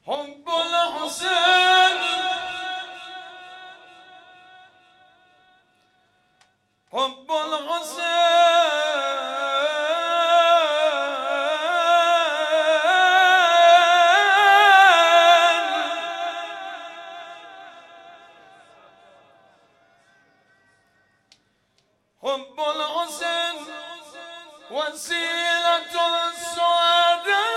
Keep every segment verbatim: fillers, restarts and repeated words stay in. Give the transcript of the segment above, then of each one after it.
حب الحسين حب الحسين حب الحسين وسيلة السعادة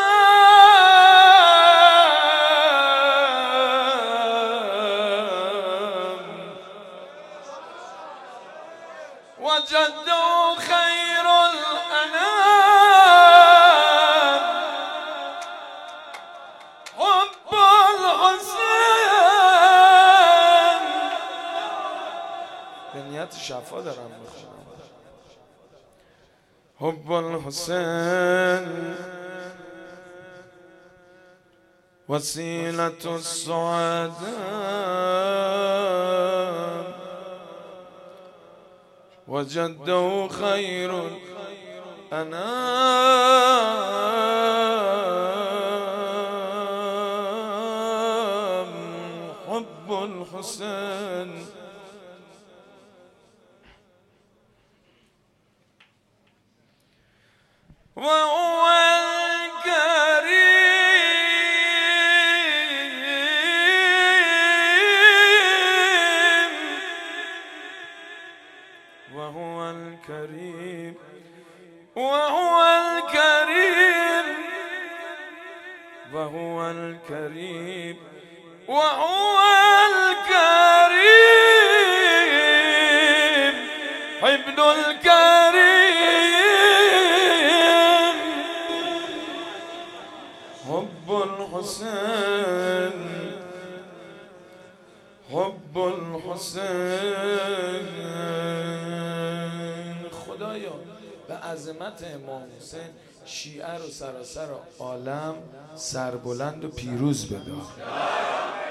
وجده خير الأنام حب الحسين. به نیت شفا دارم میخونم. حب الحسين وسيلة السعادة وجده خير الأنام حب الحسين. وهو الكريم وهو الكريم وهو الكريم وهو الكريم وهو الكريم ابن الكريم. حب الحسين حب الحسين. خدایا به عظمت امام حسین شیعه رو سراسر عالم سربلند و پیروز بده.